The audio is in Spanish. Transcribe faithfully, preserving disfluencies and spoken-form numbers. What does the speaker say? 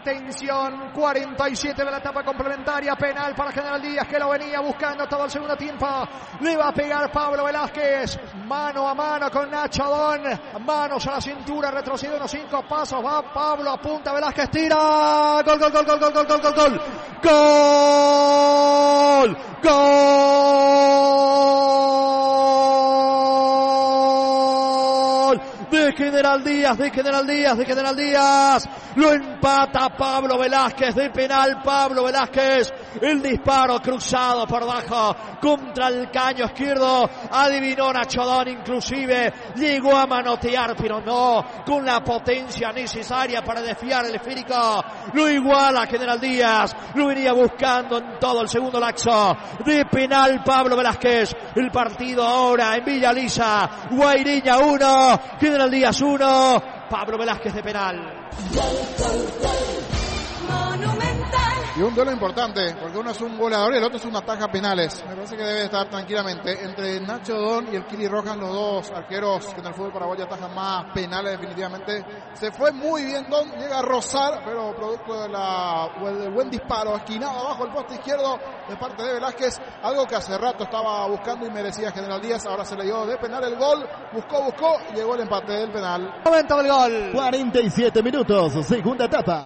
Atención, cuarenta y siete de la etapa complementaria, penal para General Díaz, que lo venía buscando todo el segundo tiempo. Le va a pegar Pablo Velázquez, mano a mano con Nacho Don, manos a la cintura, retrocede unos cinco pasos, va Pablo, apunta, Velázquez tira, gol, gol, gol, gol, gol, gol, gol, gol, gol, gol, gol de General Díaz, de General Díaz, de General Díaz, lo empata Pablo Velázquez, de penal Pablo Velázquez, el disparo cruzado por abajo contra el caño izquierdo, adivinó Nacho Don, inclusive llegó a manotear, pero no con la potencia necesaria para desviar el esférico, lo iguala General Díaz, lo venía buscando en todo el segundo lapso, de penal Pablo Velázquez, el partido ahora en Villa Lisa, Guairiña uno, General Díaz uno, Pablo Velázquez de penal. Y un duelo importante, porque uno es un goleador y el otro es un ataja penales. Me parece que debe estar tranquilamente entre Nacho Don y el Kili Rojas, los dos arqueros que en el fútbol paraguayo atajan más penales definitivamente. Se fue muy bien Don, llega a rozar, pero producto de la, del buen disparo, esquinado abajo el poste izquierdo de parte de Velázquez, algo que hace rato estaba buscando y merecía General Díaz, ahora se le dio de penal el gol, buscó, buscó y llegó el empate del penal. Momento del gol. cuarenta y siete minutos, segunda etapa.